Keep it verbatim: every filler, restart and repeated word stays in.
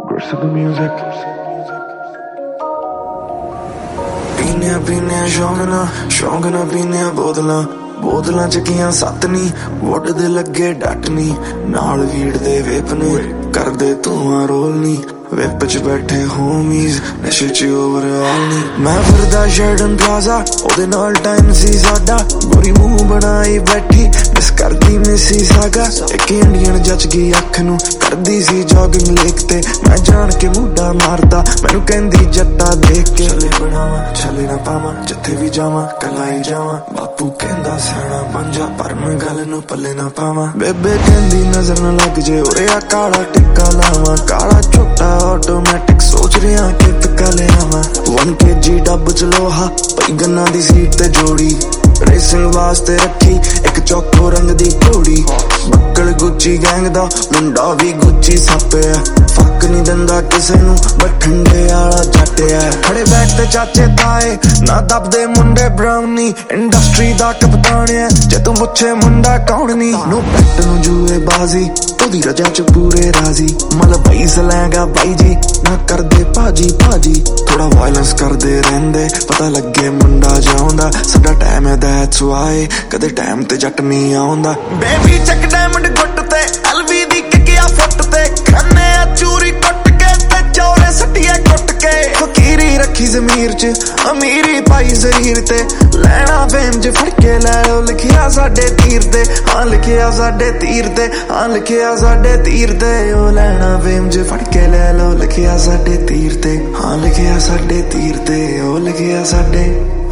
Girls to the music. पीने पीने शौक ना शौक ना पीने बोतलां बोतलां चकियां सत्त नी वुड दे लगे डट नी नाल वीड़ दे वेप ने करदे धुआं रोल नी विप च बैठे होमीज नशे च ओवरऑल नी मैं फिरदा शेल्डन प्लाजा ओदे नाल टाइम सी साडा गोरी मुंह बनाई बैठी मिस करदी मिसी सागा एक इंडियन जच गई अख नू करदी सी जॉगिंग लेक ते मैं जान के मुंडा मारदा मैनू कहंदी जट्टा देख के चले बनावा चले ना पावा जिथे भी जावा कला ही जावा बापू कहंदा सियाणा बन जा पर मैं गल नू पल्ले ना पावा बेबे कहंदी नजर ना लग जे ओरे आ काला टिक्का लावा काला छोटा ऑटोमेटिक सोच रहा कि तका ले आवा वन के जी डब च लोहा पई गन्ना दी सीट ते जोड़ी रेसिंग वास्ते रखी एक चौको रंग दी घोड़ी बक्कल गुच्ची गैंग दा मुंडा भी गुच्ची सप है फक नहीं दिंदा किसे नू बठंडे आला जट है खड़े बैठ ते चाचे ताए ना दबदे मुंडे ब्राउनी इंडस्ट्री दा कप्तान है जे तू पुछे मुंडा कौन नी नो बैट नू जुए बाजी ओदी रजा च पूरे राजी मल भाई सलैंगा भाई जी ना कर दे भाजी भाजी थोड़ा वायलेंस करदे रहंदे पता लगे मुंडा जाउंदा साडा टाइम है दैट्स व्हाई कदे टाइम ते जट नहीं आउंदा बेबी चक डायमंड गुੱਟ ते एलवी दी किकिया फुੱਟ ते खन्ने चूरी कुੱਟ के ते चौरे सटिया कुੱਟ के फकीरी रखी ज़मीर च अमीरी पाई ज़हीर ते लैना फेम च फड़ के लै लो लिखिया साडे तीर ते हां लिखिया साडे तीर ते हां लिखिया साडे तीर ते ओ लैना फेम च फड़ के लै लो लिखिया साडे तीर ते हां लिखिया साडे तीर ते ओ लिखिया साडे